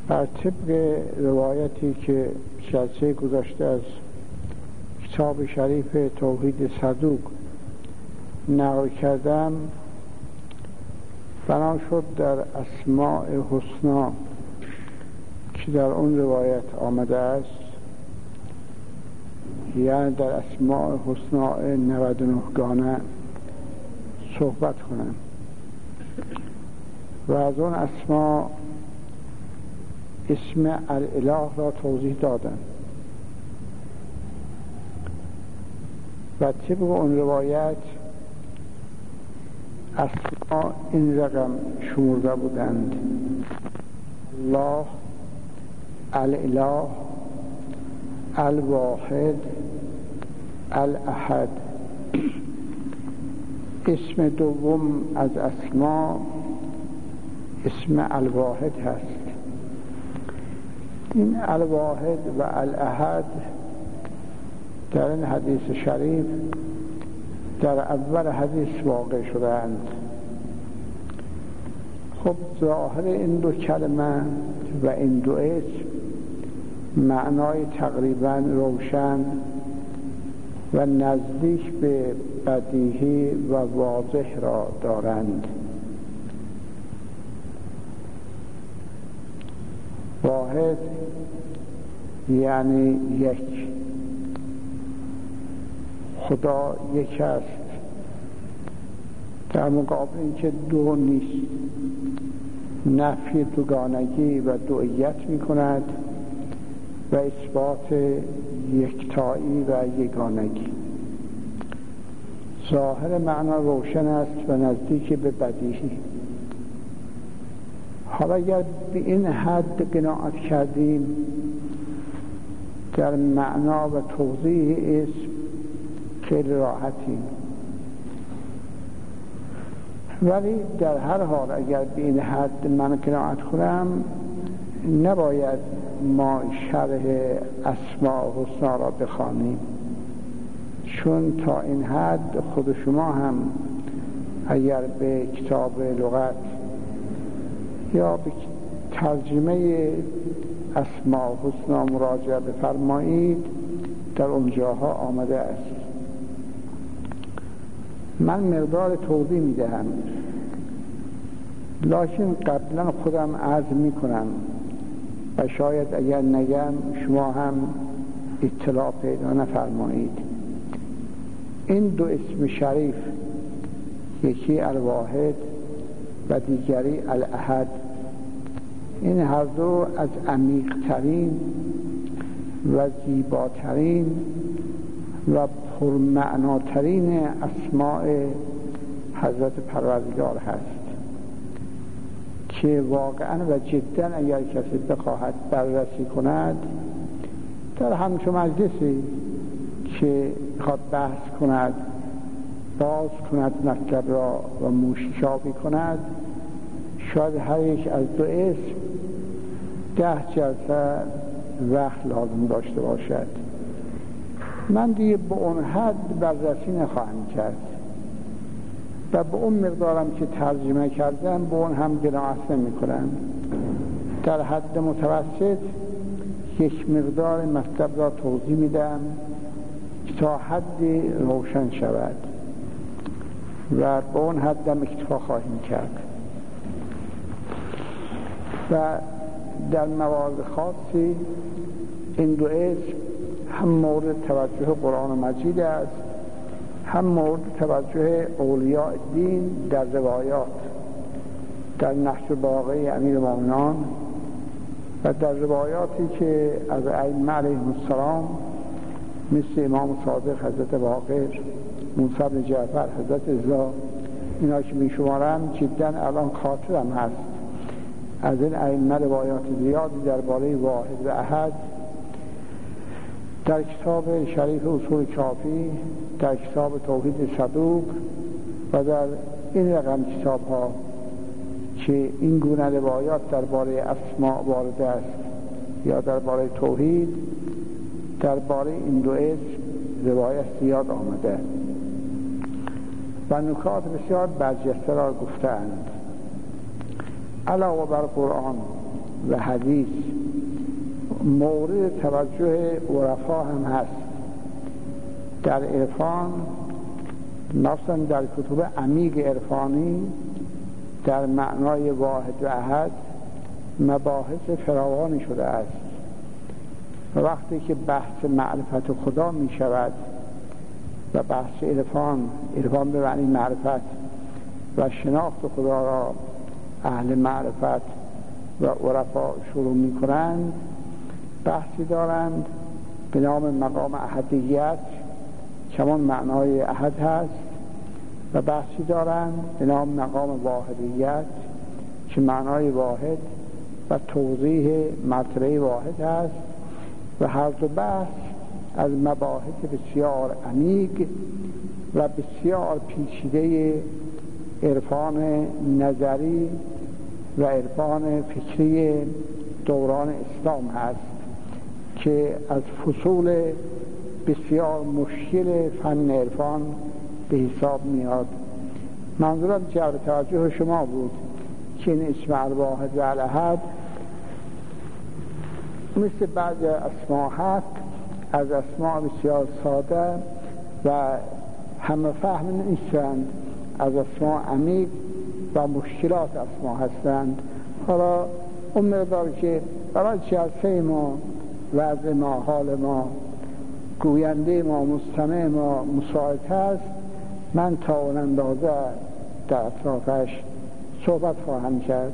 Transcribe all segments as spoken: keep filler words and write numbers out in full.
بر طبق روایتی که جلسه گذشته از کتاب شریف توحید صدوق نقل کردم، بنا شد در اسماء حسنا که در اون روایت آمده است، یعنی در اسماء حسنا نود و نه گانه صحبت کنم و از اون اسما اسم الاله را توضیح دادم و طبق اون روایت اسما این رقم شمرده بودند: الله، الاله، الواحد، الاحد. اسم دوم از اسما اسم الواحد هست. این الواحد و الاحد در این حدیث شریف در اول حدیث واقع شدند. خب ظاهر این دو کلمه و این دو اسم معنای تقریبا روشن و نزدیک به بدیهی و واضح را دارند. واحد یعنی یک، خدا یک است، در مقابل اینکه دو نیست، نفی دوگانگی و دوئیت می کند و اثبات یکتایی و یگانگی. ظاهر معنا روشن است و نزدیک به بدیهی. حالا اگر به این حد قناعت کردیم در معنا و توضیح اسم خیلی راحتیم، ولی در هر حال اگر به این حد من قناعت کنم نباید ما شرح اسماء حسنا را بخوانیم، چون تا این حد خود شما هم اگر به کتاب لغت یا به ترجمه اسماء حسنا مراجعه بفرمایید در اونجاها آمده است. من مقدار توضیح میدهم، لکن قبلا خودم عرض میکنم و شاید اگر نگم شما هم اطلاع پیدا نفرمایید. این دو اسم شریف، یکی الواحد و دیگری الاحد، این هر دو از عمیق‌ترین و زیباترین و پرمعناترین اسماء حضرت پروردگار هست که واقعا و جدا اگر کسی بخواهد بررسی کند در همچون مجلسی که خواهد بحث کند، باز کند مطلب را و موشیابی کند، شاید هر یک از دو اسم ده جلسه وقت لازم داشته باشد. من دیگه به اون حد بررسی نخواهم کرد و به اون مقدارم که ترجمه کردم به اون هم قناعت نمی کنم. در حد متوسط یک مقدار مطلب را توضیح میدم تا حدی روشن شود و به اون حد هم اکتفا خواهیم کرد و در موارد خاصی این دو اسم هم مورد توجه قرآن مجید است، هم مورد توجه اولیاء دین در روایات، در نهج البلاغه امیر المؤمنین و در روایاتی که از ائمه علیهم السلام مثل امام صادق حضرت باقر، موسی بن جعفر حضرت رضا، اینا که می شمارم جدا الان خاطرم هست از این ائمه روایات زیادی درباره واحد و احد در کتاب شریف اصول کافی، در کتاب توحید صدوق و در این رقم کتاب ها که این گونه روایات درباره اسماء وارد است یا درباره توحید، درباره این دو اسم روایت زیاد آمده و نکات بسیار برجسته را گفتند. علاوه بر قرآن و حدیث مورد توجه عرفا هم هست. در عرفان مثلا در کتب عمیق عرفانی در معنای واحد و احد مباحث فراوانی شده است. وقتی که بحث معرفت خدا می شود و بحث عرفان عرفان به معنی معرفت و شناخت خدا را اهل معرفت و عرفا شروع می کنند، بحثی دارند به نام مقام احدیت که همون معنای احد هست، و بحثی دارند به نام مقام واحدیت که معنای واحد و توضیح مرتبه واحد هست. و هر دو بحث از مباحث بسیار عمیق و بسیار پیچیده عرفان نظری و عرفان فکری دوران اسلام هست که از فصول بسیار مشکل فن عرفان به حساب میاد. منظورم جلب توجه شما بود که این اسم الواحد و الاحد مثل بعض اسماء حق از اسماء بسیار ساده و همه فهم نیستند، از اسماء عمیق و مشکلات اسماء هستند. حالا اون مقدار که برای جلسه ما، وضع ما، حال ما، گوینده ما، مستمع ما مساعد هست، من تا اون اندازه در اطرافش صحبت خواهم کرد.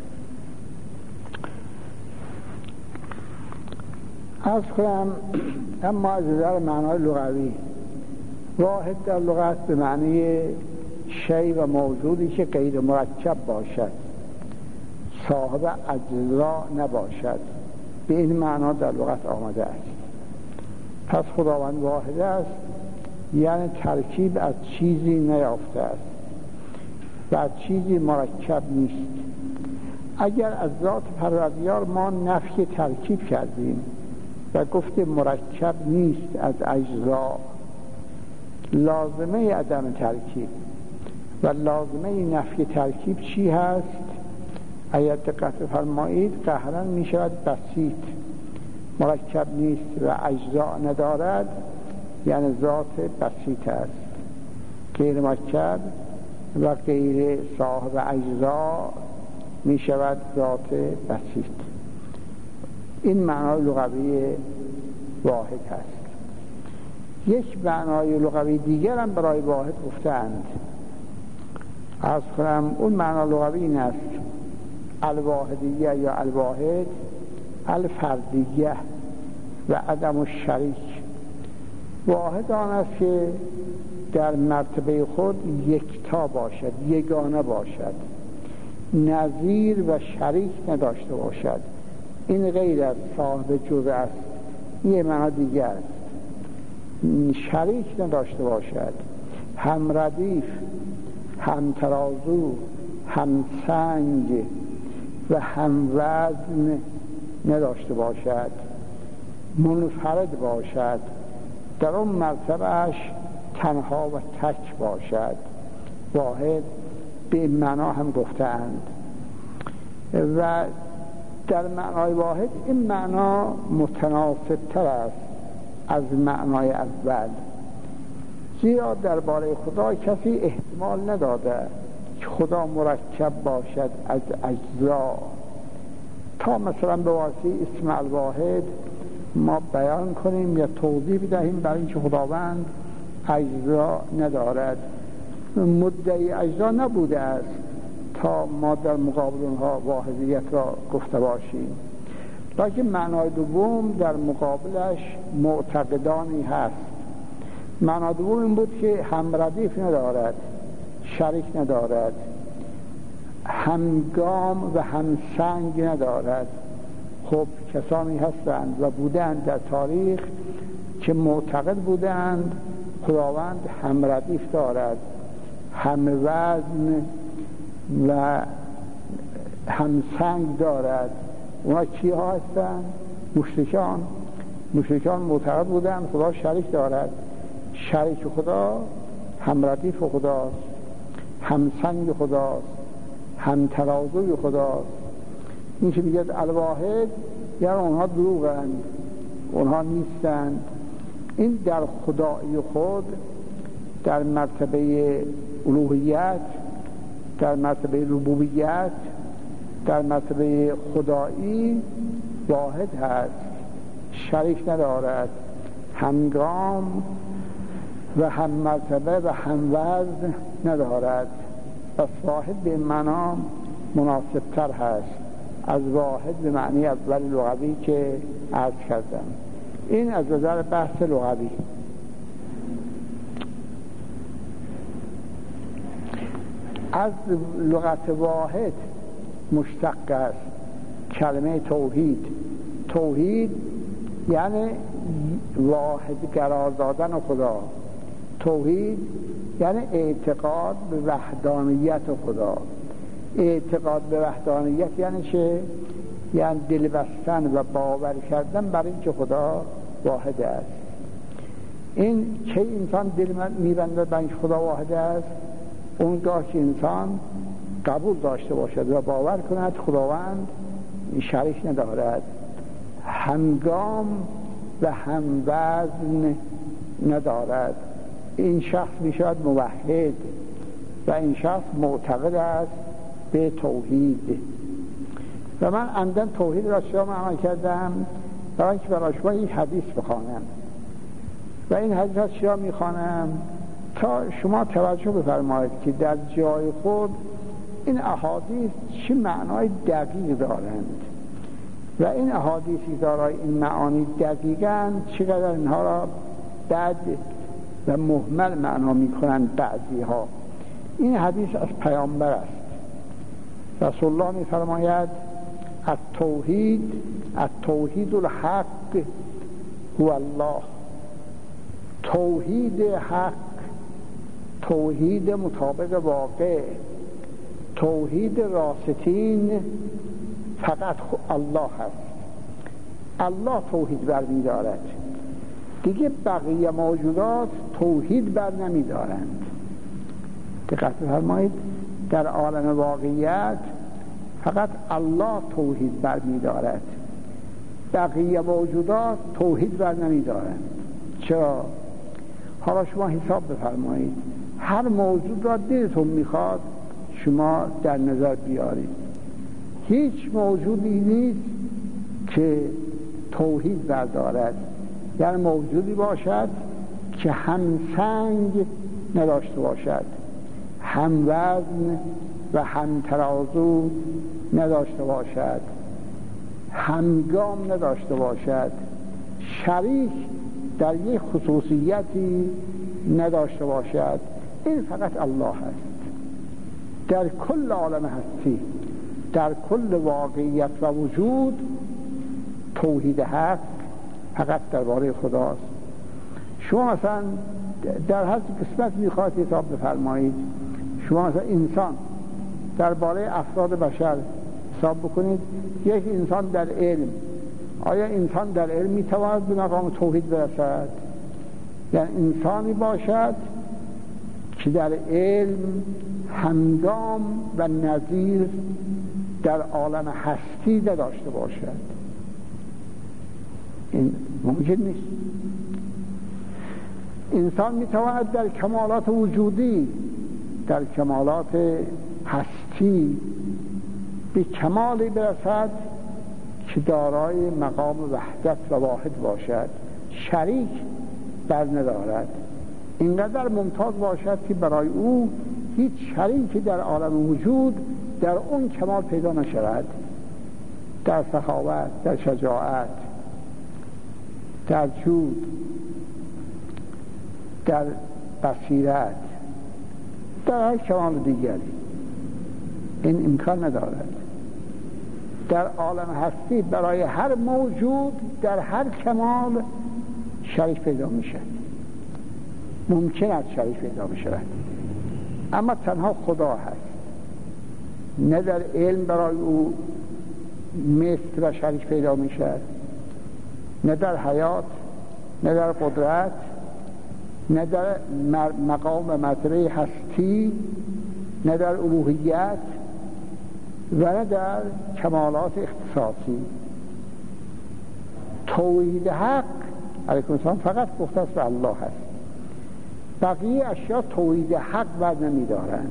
عرض کنم اما از نظر معنای لغوی، واحد در لغت به معنی شی و موجودی که غیر مرکب باشد، صاحب اجزا نباشد، به این معنا در لغت آمده است. پس خداوند واحد است، یعنی ترکیب از چیزی نیافته است و از چیزی مرکب نیست. اگر از ذات پروردگار ما نفی ترکیب کردیم و گفتیم مرکب نیست از اجزا، لازمه عدم ترکیب و لازمه نفی ترکیب چی هست؟ اگر دقت فرمایید قهرن می شود بسیط، مرکب نیست و اجزا ندارد، یعنی ذات بسیط است، غیر مرکب و غیر صاحب اجزا می شود ذات بسیط. این معنای لغوی واحد هست. یک معنای لغوی دیگر هم برای واحد گفتند. عرض کنم اون معنای لغوی این است: الواحدیه یا الواحد، الفردیه و عدم الشریک. واحد آن است که در مرتبه خود یکتا باشد، یگانه باشد، نظیر و شریک نداشته باشد. این غیر از صاحب جزء است. یه معنی دیگر است: شریک نداشته باشد، هم ردیف، هم ترازو، هم سنگ و هم وزن نداشته باشد، منفرد باشد، در اون مرتبهش تنها و تک باشد. واحد به این معنا هم گفتند. و در معنای واحد این معنا متناسب تر است از معنای اول، زیرا درباره خدا کسی احتمال نداده که خدا مرکب باشد از اجزا، تا مثلا به واسطه اسم الواحد ما بیان کنیم یا توضیح بدهیم برای اینکه خداوند اجزا ندارد. مدعی اجزا نبوده است تا ما در مقابل اونها واحدیت را گفته باشیم. لیکن معنای دوم در مقابلش معتقدانی هست. معنای دوم این بود که هم ردیف ندارد، شریک ندارد، همگام و هم سنگ ندارد. خب کسانی هستند و بودند در تاریخ که معتقد بودند خداوند هم ردیف دارد، هم وزن و هم سنگ دارد. اونا کی ها هستند؟ مشرکان. مشرکان معتقد بودند خدا شریک دارد. شریک خدا هم ردیف خداست، هم سنگ خداست، هم ترازوی خداست. این که میگه الواحد یعنی اونها دروغند، اونها نیستند. این در خدایی خود، در مرتبه الوهیت، در مرتبه ربوبیت، در مرتبه خدایی واحد هست، شریک ندارد، همگام و هم مرتبه و هم وزن ندارد. پس واحد به معنا مناسب تر هست از واحد به معنی اول لغوی که عرض کردم. این از نظر بحث لغوی. از لغت واحد مشتق است کلمه توحید. توحید یعنی واحد قرار دادن خدا. توحید یعنی اعتقاد به وحدانیت خدا. اعتقاد به وحدانیت یعنی چه؟ یعنی دل بستن و باور کردن بر این که خدا واحد است. این که انسان دل میبنده بر این خدا واحد است، اونگاه که انسان قبول داشته باشد و باور کند خداوند شریک ندارد، همگام و هموزن ندارد. این شخص میشود موحد و این شخص معتقد است به توحید. و من عمدن توحید را شما عمل کردم برای اینکه برای شما این حدیث بخوانم و این حدیث را شما میخوانم تا شما توجه بفرمایید که در جای خود این احادیث چه معنای دقیق دارند و این احادیثی دارای این معانی دقیقاً چقدر اینها را بد و مهمل معنا میکنند بعضی ها. این حدیث از پیامبر است. رسول الله میفرماید التوحید التوحید الحق هو الله. توحید حق، توحید مطابق واقع، توحید راستین فقط الله هست. الله توحید بر می دارد، دیگه بقیه موجودات توحید بر نمی دارند. دقت فرمایید، در عالم واقعیت فقط الله توحید بر می دارد، بقیه موجودات توحید بر نمی دارند. چرا؟ حالا شما حساب بفرمایید، هر موجود را دلتون میخواد شما در نظر بیارید، هیچ موجودی نیست که توحید بردارد. یعنی موجودی باشد که هم سنگ نداشته باشد، هم وزن و هم ترازو نداشته باشد، همگام نداشته باشد، شریک در یک خصوصیتی نداشته باشد. این فقط الله است. در کل عالم هستی، در کل واقعیت و وجود، توحید حق فقط درباره خداست. شما مثلا در هر قسمت میخواید حساب بفرمایید، شما مثلا انسان درباره افراد بشر حساب بکنید. یک انسان در علم، آیا انسان در علم میتواند به مقام توحید برسد؟ یعنی انسانی باشد که در علم همگام و نظیر در عالم هستی نداشته باشد. این ممکن نیست. انسان میتواند در کمالات وجودی، در کمالات هستی به کمالی برسد که دارای مقام وحدت و واحد باشد، شریک بر ندارد، اینقدر ممتاز باشد که برای او هیچ شریکی در عالم وجود در اون کمال پیدا نشود، در سخاوت، در شجاعت، در جود، در بصیرت، در هر کمال دیگری. این امکان ندارد. در عالم هستی برای هر موجود در هر کمال شریک پیدا میشه، ممکن است شریک پیدا میشه، اما تنها خدا هست. نه در علم برای او مثل و شریک پیدا میشه، نه در حیات، نه در قدرت، نه در مقام و مرتبه هستی، نه در الوهیت، و نه در کمالات اختصاصی. توحید حق علیکم السلام فقط مختص به الله هست، بقیه اشیا توحید حق بر نمی دارند.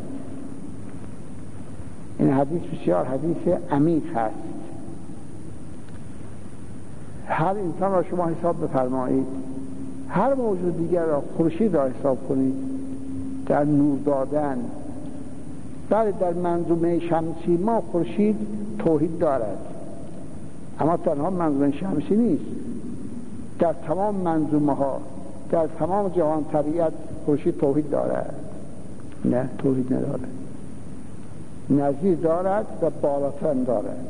این حدیث بسیار حدیث عمیق هست. هر انسان را شما حساب بفرمایید، هر موجود دیگر را، خورشید را حساب کنید در نور دادن. بله در منظومه شمسی ما خورشید توحید دارد، اما تنها منظومه شمسی نیست، در تمام منظومه ها، در تمام جهان طبیعت خورشید توحید دارد. نه، توحید ندارد، نظیر دارد و بالاتر دارد.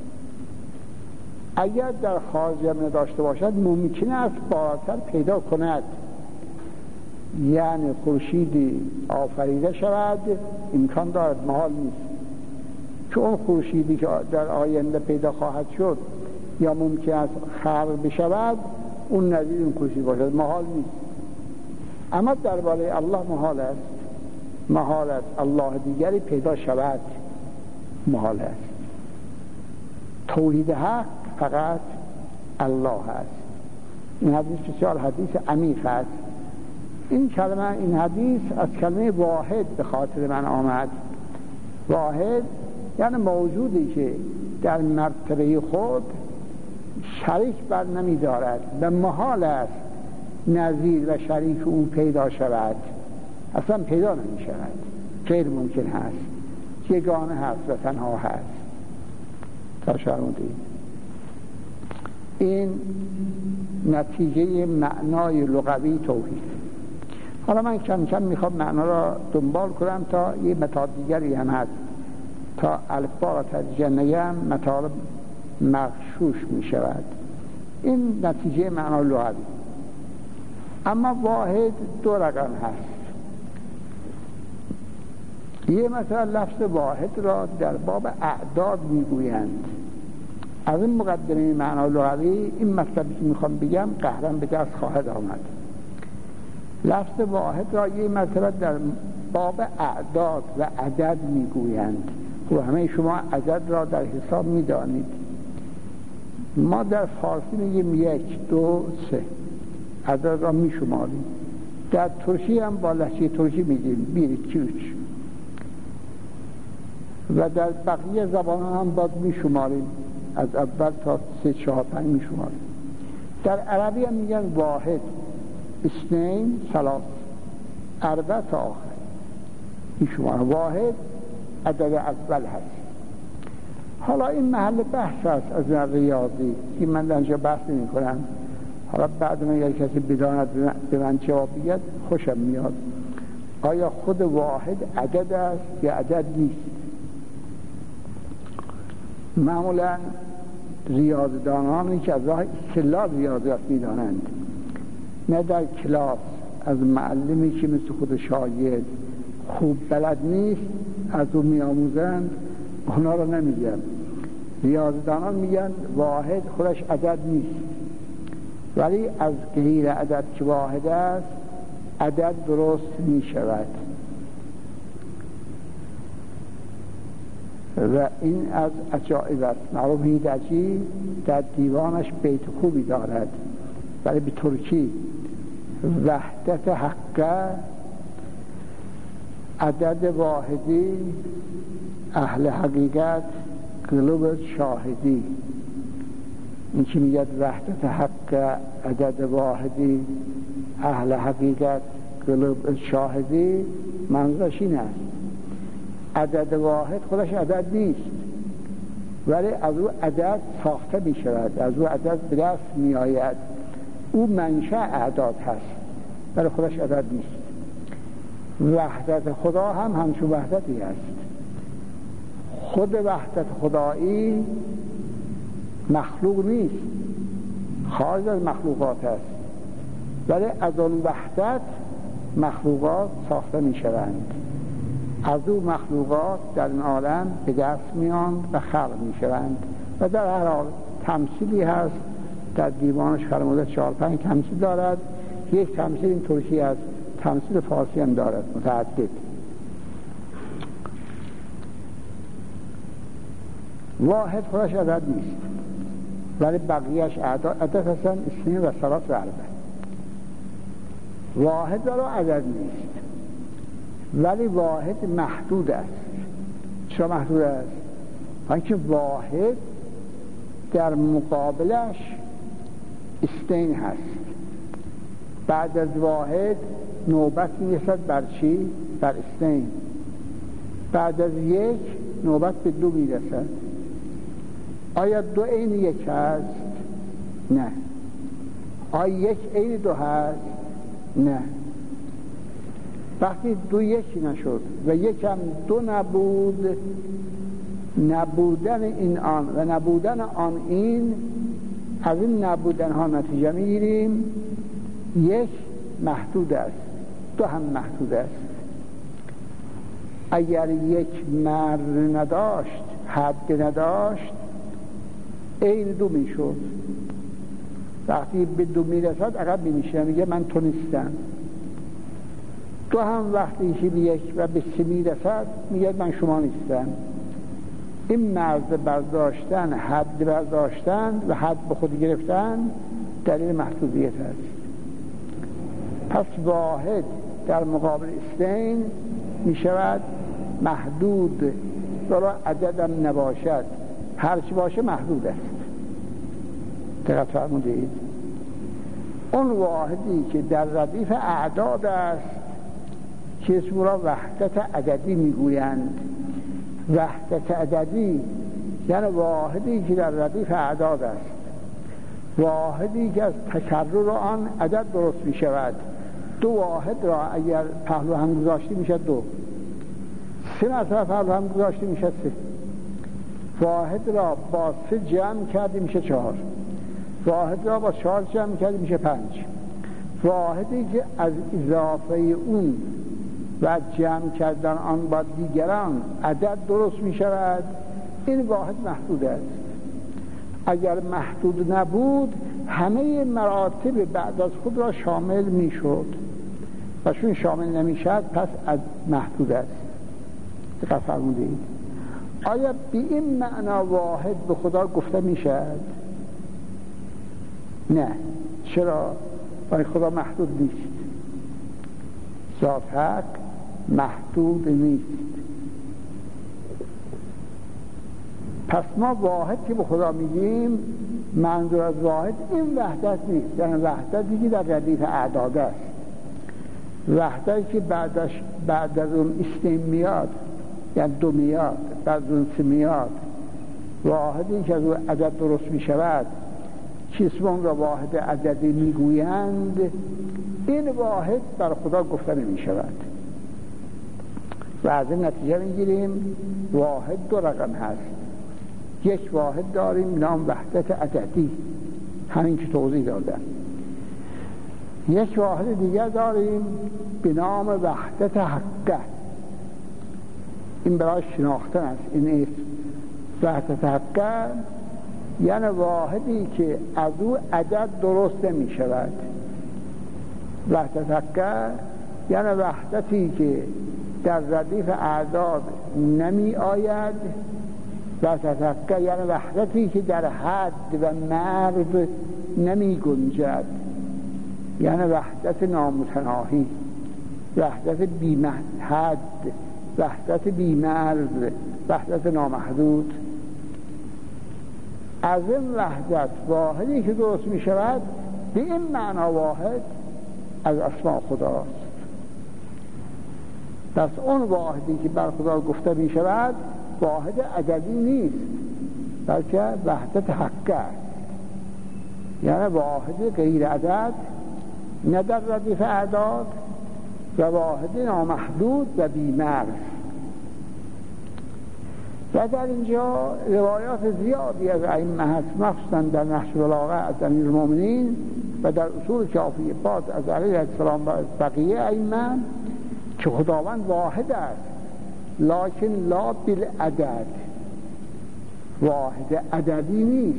اگر در خارج زمینه داشته باشد ممکن است بالاتر پیدا کند، یعنی خورشیدی آفریده شود امکان دارد، محال نیست، که اون خورشیدی که در آینده پیدا خواهد شد یا ممکن است خلق بشود اون نظیر اون خورشید باشد، محال نیست. اما درباره الله محال است، محال است الله دیگری پیدا شود، محال است. توحید حق فقط الله است. این حدیث بسیار حدیث عمیق است. این کلمه، این حدیث از کلمه واحد به خاطر من آمد. واحد یعنی موجودی که در مرتبه خود شریک بر نمی دارد و محال است نظیر و شریک او پیدا شود، اصلا پیدا نمی شود، غیر ممکن هست، یگانه هست و تنها هست. تا شرمودید این نتیجه معنای لغوی توحید. حالا من کم کم میخوام معنا را دنبال کنم تا یه مطالب دیگری هم هست، تا الفبا را تدریجا نگم مطالب مغشوش میشود. این نتیجه معنای لغوی. اما واحد دو رقم هست. یه مثلا لفظ واحد را در باب اعداد میگویند. از این مقدمه معنای لغوی این مطلبی که میخوام بگم قهرم به دست خواهد آمد. لفظ واحد را یه مرتبه در باب اعداد و عدد میگویند. و همه شما عدد را در حساب میدانید. ما در فارسی میگیم یک، دو، سه، عدد را میشماریم. در ترکی هم با لهجه ترکی میگیم bir, iki, üç. و در بقیه زبان هم باید میشماریم، از اول تا سه، چهار، پنج میشماریم. در عربی هم میگن واحد، اثنین، ثلاث، اربع تا آخر میشماریم. واحد عدد اول هست. حالا این محل بحث است از ریاضی که من در اینجا بحث نمی کنم. حالا بعد من اگر کسی بداند به من جواب بگید خوشم میاد. آیا خود واحد عدد است یا عدد نیست؟ معمولا ریاضیدانانی که از راه اصطلاح ریاضیات میدانند، نه در کلاس از معلمی که مثل خود شاگرد خوب بلد نیست از او میآموزند، اونا رو نمیگن. ریاضیدانان میگن واحد خودش عدد نیست، ولی از غیر عدد که واحد است عدد درست می شود. و این از عجائب است. معروف هیدجی در دیوانش بیت خوبی دارد، ولی به ترکی: وحدت حقه عدد واحدی اهل حقیقت قلوب شاهدی. این که میگه وحدت حق عدد واحدی اهل حقیقت قلوب شاهدی، منظورش این است عدد واحد خودش عدد نیست، ولی از او عدد ساخته می شود، از او عدد به دست می آید. او منشأ اعداد هست ولی خودش عدد نیست. وحدت خدا هم همچون وحدتی است. خود وحدت خدایی مخلوق نیست، خارج از مخلوقات است، ولی از اون وحدت مخلوقات ساخته می شوند. از او مخلوقات در این عالم به دست میان و خلق می شوند. و در هر حال تمثیلی هست در دیوانش فرموده چهار پنج تمثیل دارد. یک تمثیل این ترکی است، تمثیل فارسی هم دارد متعدد. واحد خودش عدد نیست، ولی بقیهش عدد هستن، اثنین و ثلاث و اربع. واحد را عدد نیست، ولی واحد محدود است. چرا محدود است؟ اینکه واحد در مقابلش اثنین هست. بعد از واحد نوبت میرسد بر چی؟ بر اثنین. بعد از یک نوبت به دو میرسد. آیا دو عین یک هست؟ نه. آیا یک عین دو هست؟ نه. وقتی دو یکی نشد و یکم دو نبود، نبودن این آن و نبودن آن این، از این نبودن ها نتیجه میگیریم یک محدود است، دو هم محدود است. اگر یک مر نداشت، حد نداشت، این دو میشد. وقتی به دو میرسد عقب میشه، میگه من تو نیستم. دو هم وقتی که به یک و به سه میرسد میگه من شما نیستم. این مرز برداشتن، حد برداشتن و حد به خود گرفتن دلیل محدودیت است. پس واحد در مقابل اثنین می شود محدود، ولو عددم نباشد، هرچی باشه محدود است. دقت فرمودید؟ اون واحدی که در ردیف اعداد است که اسم را وحدت عددی میگویند. وحدت عددی یعنی واحدی که در ردیف اعداد است، واحدی که از تکرر آن عدد درست می شود. دو واحد را اگر پهلو هم گذاشتی میشه دو، سه مرتبه پهلو هم گذاشتی میشه سه. واحد را با سه جمع کردی میشه چهار، واحد را با چهار جمع کردی میشه پنج. واحدی که از اضافه اون و جمع کردن آن با دیگران عدد درست می شود، این واحد محدود است. اگر محدود نبود همه مراتب بعد از خود را شامل می شد و چون شامل نمی شد پس از محدود است. دقت فرمودید؟ آیا به این معنا واحد به خدا گفته می شد؟ نه. چرا؟ برای خدا محدود نیست. ذات حق محدود نیست. پس ما واحد که به خدا میگیم منظور از واحد این وحدت نیست، یعنی وحدتی که در ردیف اعداد است، وحدتی که بعدش بعد از اون اثنین میاد، یعنی دو میاد، بعد از اون سه میاد، واحدی که از اون عدد درست میشود که اسم را واحد عددی میگویند، این واحد بر خدا گفته نمیشود. و از این نتیجه میگیریم واحد دو رقم هست. یک واحد داریم نام وحدت عددی، همین که توضیح دادم. یک واحد دیگر داریم به نام وحدت حقه، این برای شناختن است. این اسم وحدت حقه یعنی واحدی که از او عدد درست نمی شود. وحدت حقه یعنی وحدتی که در ردیف اعداد نمی آید. وحدت حقه یعنی وحدتی که در حد و مرز نمی گنجد، یعنی وحدت نامتناهی، وحدت بی حد، وحدت بی مرز، وحدت نامحدود. از این وحدت واحدی که درست می شود به این معنا واحد از اسماء خداست. پس اون واحدی که بر خدا گفته می شود واحد عددی نیست، بلکه وحدت حقه است، یعنی واحد غیر عدد، نه در ردیف اعداد، و واحد نامحدود و بی‌مرز. و در اینجا روایات زیادی از ائمه هست، مخصوصا در نهج البلاغه از امیرالمومنین و در اصول کافیه باز از علیه السلام و بقیه ائمه که خداوند واحد است، لکن لا بالعدد، واحد عددی نیست.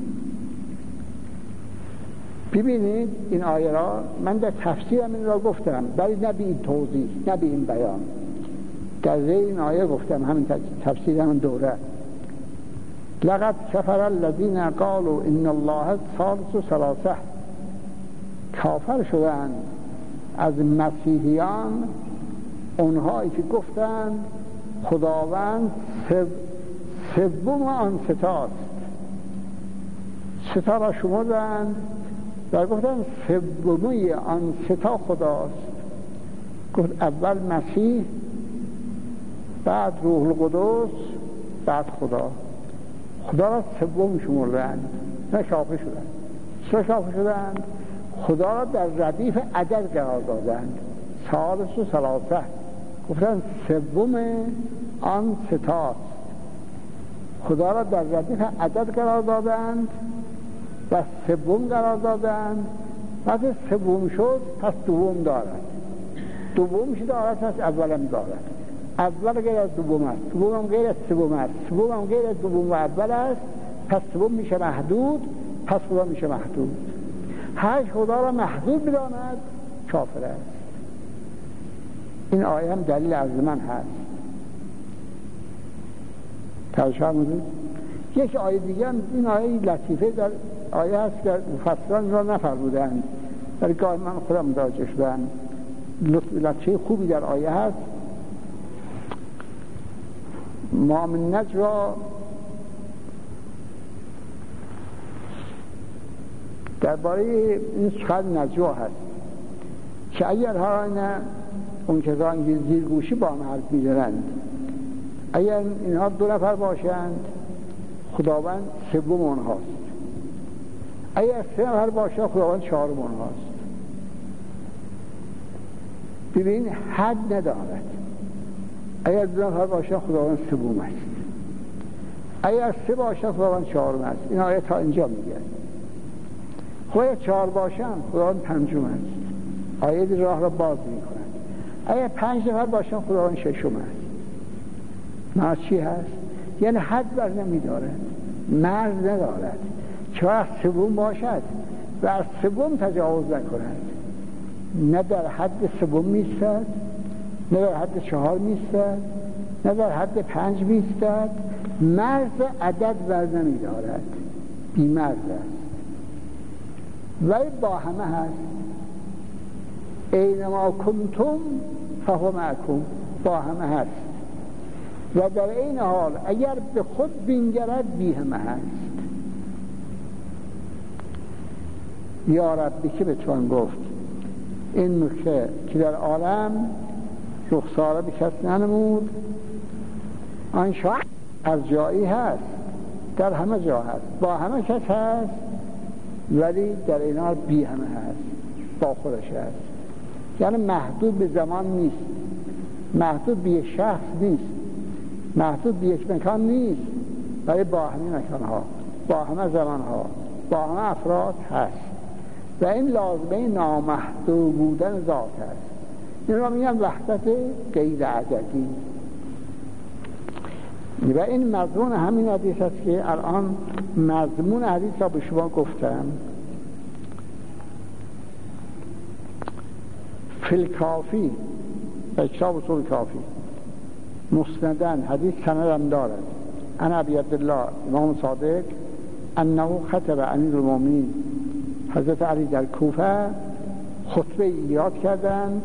ببینید این آیه را من در تفسیرم این را گفتم، ولی نه به این توضیح، نه به این بیان. در زیر این آیه گفتم، همین تفسیرم دوره لقد کفر الذین قالوا ان الله ثالث ثلاثه، کافر شدند از مسیحیان اونهایی که گفتند خداوند سوم آن ستاست. ستا را شمردند و گفتند سومی آن ستا خداست. گفت اول مسیح، بعد روح القدس، بعد خدا. خدا را سوم شمردند، نه کافر شدند. چرا کافر شدند؟ خدا را در ردیف عدد قرار دادند. ثالث و ثلاثه، گفتند سوم آن ستاست. خدا را در ردیف عدد قرار دادند و سوم قرار دادند. وقتی سوم شد پس دوم دارد، دومش دارد پس اولم دارد، اول غیر از دوم است، دوم هم غیر از سوم است، سوم هم غیر از دوم و اول است، پس سوم میشه محدود، پس خدا میشه محدود. هر خدا را محدود بداند کافر است. این آیه هم دلیل از من هست. توجه می‌کنید؟ یک آیه دیگه هم، این آیه لطیفه در آیه هست که مفسران را نفرمودند، ولی گاهی من خودم متوجه شدم. لطیفه خوبی در آیه هست. ما من نجوا، درباره این چقدر نجوا هست که اگر ها اون کسانی که زیرگوشی با هم حرف می‌زنند، اگر اینها دو نفر باشند خداوند سوم اونهاست، اگر سه نفر باشند خداوند چهارم اونهاست. ببین حد ندارد. اگر دو نفر باشند خداوند سوم است، اگر سه باشند خداوند چهارم است. این آیه تا اینجا میگه. خداوند چهار باشند خداوند پنجم است. آیه راه را باز میکنند. اگر پنج نفر باشند خداوند ششم است. ما چی هست؟ یعنی حد بر نمیدارد، مرز ندارد. چرا سوم باشد و از سوم تجاوز نکند، نه در حد سوم میستد، نه در حد چهار میستد، نه در حد پنج میستد. مرز عدد بر نمیدارد، بی مرز است. ولی با همه هست. اینما کنتم فهو معکم، با همه هست. و در این حال اگر به خود بینگرد بی همه هست. یا ربی که بتوان گفت این نکته که در عالم رخساره به کس ننمود، آن شاید از جایی هست، در همه جا هست، با همه کس هست، ولی در این حال بی همه هست، با خودش هست. یعنی محدود به زمان نیست، محدود به یک شخص نیست، محدود به یک مکان نیست، ولی با همه مکان ها، با همه زمان ها، با همه افراد هست. و این لازمه نامحدود بودن ذات هست. این را میگن وحدت غیر عددی. و این مضمون همین حدیث است که الان مضمون حدیث را به شما گفتم. فی الکافی و کتاب اصول کافی مسندن حدیث سندم دارد. انا ابی عبدالله امام صادق انه خطب امیر المؤمنین حضرت علی در کوفه خطبه ایراد کردند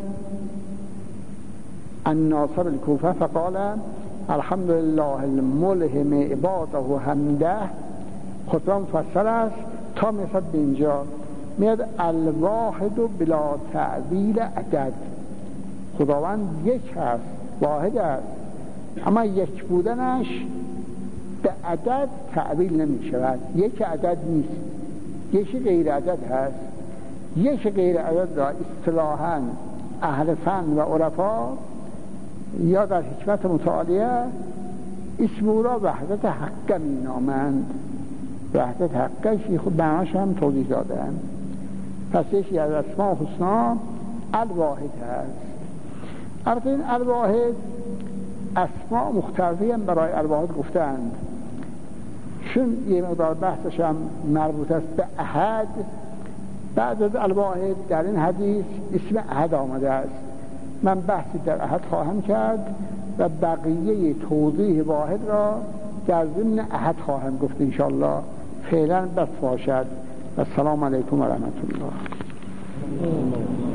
الناس بالکوفه فقال الحمدلله الملهم عباده حمده. خطبه مفصل است تا میرسد به اینجا، میاد الواحد بلا تعبیل عدد. خداوند یک هست، واحد است، اما یک بودنش به عدد تعبیل نمی شود. یک عدد نیست، یک غیر عدد هست. یک غیر عدد را اصطلاحاً اهل فن و عرفا یا در حکمت متعالیه اسم او را وحدت حقه می نامند. وحدت حقه خود معناش هم توضیح دادن. پس یکی از اسماء حسنا الواحد هست. البته این الواحد اسماء مختلفی هم برای الواحد گفتند، چون یه مقدار بحثش هم مربوط است به احد. بعد از الواحد در این حدیث اسم احد آمده است. من بحثی در احد خواهم کرد و بقیه توضیح واحد را در ضمن احد خواهم گفت انشاءالله. فعلا بس باشد و السلام علیکم و رحمت الله.